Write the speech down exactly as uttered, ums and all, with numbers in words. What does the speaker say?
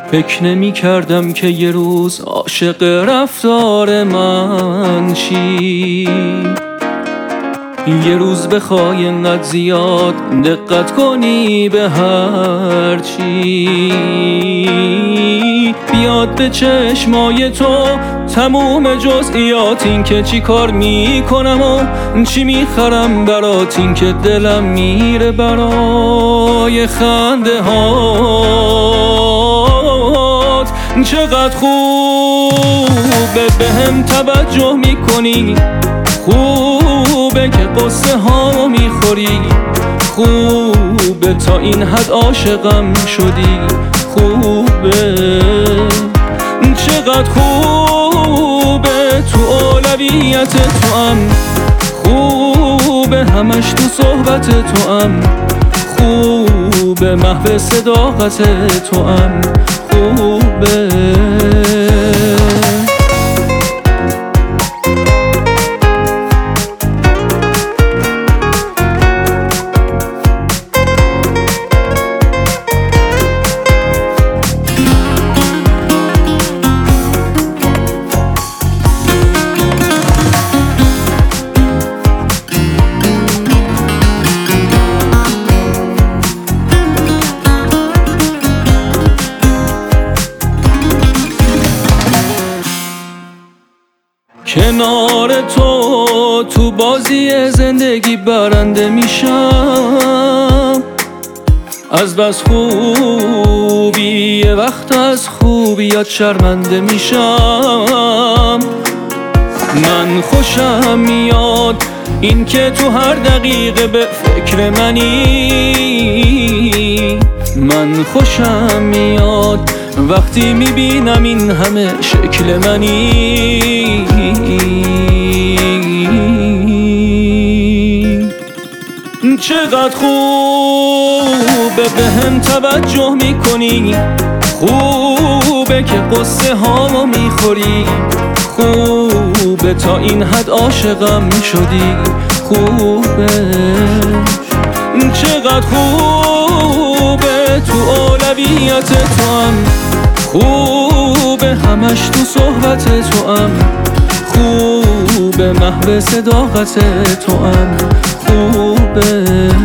فکر نمی کردم که یه روز عاشق رفتار من شی، یه روز بخوای اینقدر زیاد دقت کنی به هر چی بیاد به چشمای تو تموم جزئیات، این که چی کار میکنم و چی میخرم برات، این که دلم میره برای خنده هات. چقدر خوبه به هم توجه میکنی، خوبه که قصه ها میخوری، خوبه تا این حد عاشقم شدی، خوبه. چقدر خوبه تو اولویت تو هم، خوبه همش تو صحبت تو هم، خوبه محو صداقت تو هم، خوبه. کنار تو تو بازی زندگی برنده میشم، از بس خوبی یه وقت از خوبیات شرمنده میشم. من خوشم میاد این که تو هر دقیقه به فکر منی، من خوشم میاد وقتی میبینم این همه شکل منی. چقدر خوبه به هم توجه میکنی، خوبه که قصه ها میخوری، خوبه تا این حد عاشقم شدی، خوبه. چقدر خوبه تو اولویت تو هم، خوبه همش تو صحبت تو هم، خوبه محو صداقت تو هم، خوبه.